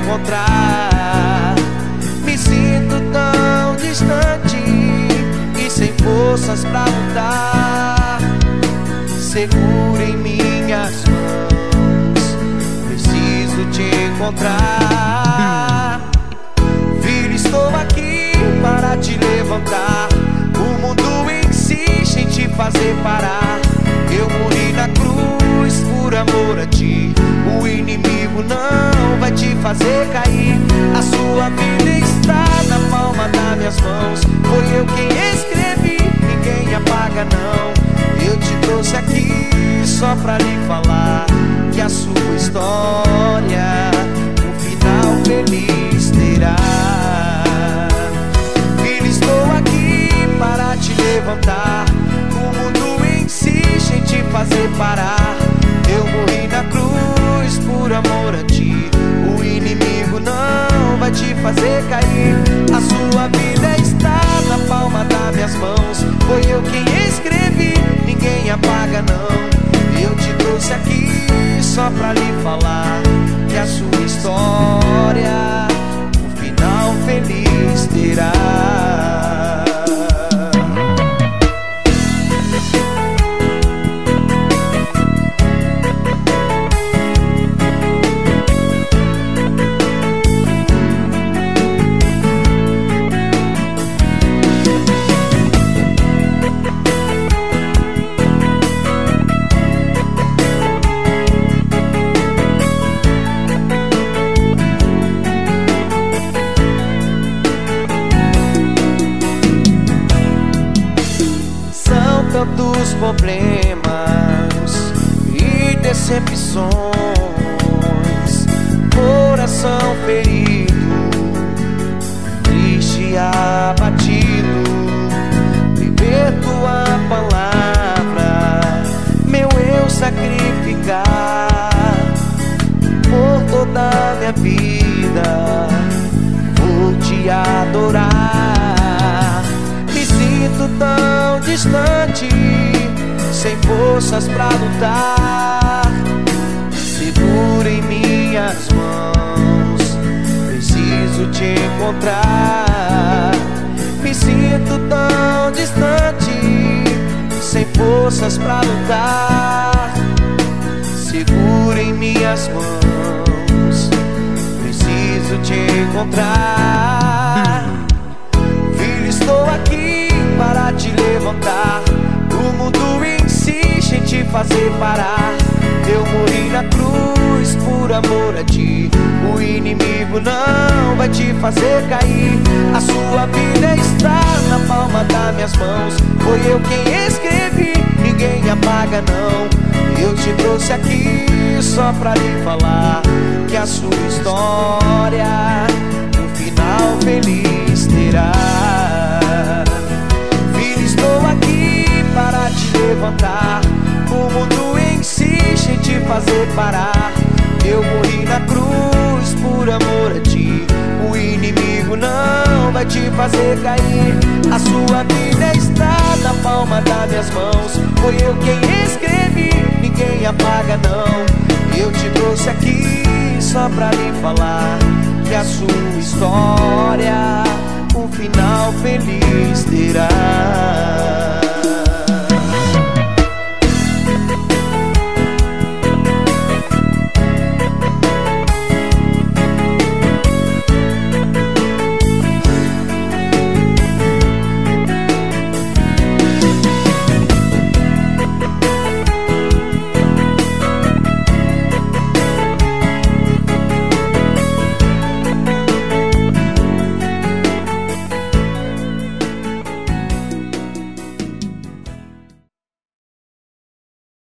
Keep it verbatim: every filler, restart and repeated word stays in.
encontrar. Me sinto tão distante e sem forças pra lutar. Segura em minhas mãos, preciso te encontrar. Filho, estou aqui para te levantar. O mundo insiste em te fazer parar. Eu morri na cruz por amor a ti. O inimigo não vai te fazer cair. A sua vida está na palma das minhas mãos. Foi eu quem escrevi, ninguém apaga não. Eu te trouxe aqui só pra lhe falar que a sua história um final feliz terá. Filho, estou aqui para te levantar. O mundo insiste em te fazer parar. Eu morri na cruz por amor a ti. O inimigo não vai te fazer cair. A sua vida está na palma das minhas mãos. Foi eu quem escrevi, ninguém apaga não. Eu te trouxe aqui só pra lhe falar que a sua história um final feliz terá. Tantos problemas e decepções, coração ferido, triste, abatido. Viver tua palavra, meu eu sacrificar por toda a minha vida, vou te adorar. Me sinto tão distante, sem forças pra lutar. Segura em minhas mãos, preciso te encontrar. Me sinto tão distante, sem forças pra lutar. Segura em minhas mãos, preciso te encontrar. Filho, estou aqui para te levantar. O mundo insiste em te fazer parar. Eu morri na cruz por amor a ti. O inimigo não vai te fazer cair. A sua vida está na palma das minhas mãos. Foi eu quem escrevi, ninguém apaga não. Eu te trouxe aqui só pra lhe falar que a sua história um final feliz terá. Filho, estou aqui para te levantar. O mundo insiste em te fazer parar. Eu morri na cruz por amor a ti. O inimigo não vai te fazer cair. A sua vida está na palma das minhas mãos. Foi eu quem escrevi, ninguém apaga não. Eu te trouxe aqui só pra lhe falar que a sua história um final feliz terá.